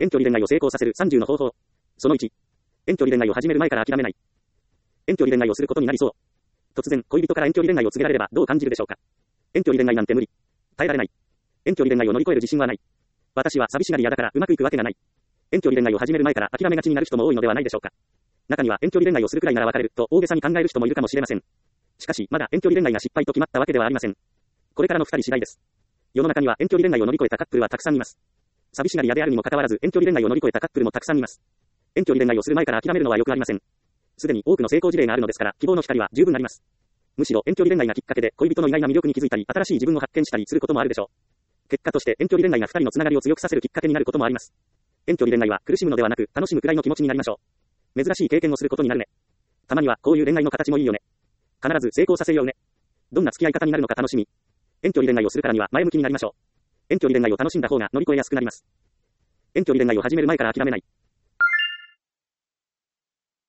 遠距離恋愛を成功させる30の方法。その1。遠距離恋愛を始める前から諦めない。遠距離恋愛をすることになりそう。突然、恋人から遠距離恋愛を告げられればどう感じるでしょうか。遠距離恋愛なんて無理。耐えられない。遠距離恋愛を乗り越える自信はない。私は寂しがり屋だからうまくいくわけがない。遠距離恋愛を始める前から諦めがちになる人も多いのではないでしょうか。中には遠距離恋愛をするくらいなら別れると大げさに考える人もいるかもしれません。しかし、まだ遠距離恋愛が失敗と決まったわけではありません。これからの2人次第です。世の中には遠距離恋愛を乗り越えたカップルはたくさんいます。寂しがり屋であるにもかかわらず遠距離恋愛を乗り越えたカップルもたくさんいます。遠距離恋愛をする前から諦めるのはよくありません。すでに多くの成功事例があるのですから、希望の光は十分あります。むしろ遠距離恋愛がきっかけで恋人の意外な魅力に気づいたり、新しい自分を発見したりすることもあるでしょう。結果として遠距離恋愛が2人のつながりを強くさせるきっかけになることもあります。遠距離恋愛は苦しむのではなく楽しむくらいの気持ちになりましょう。珍しい経験をすることになるね。たまにはこういう恋愛の形もいいよね。必ず成功させようね。どんな付き合い方になるのか楽しみ。遠距離恋愛をするからには前向きになりましょう。遠距離恋愛を楽しんだ方が乗り越えやすくなります。遠距離恋愛を始める前から諦めない。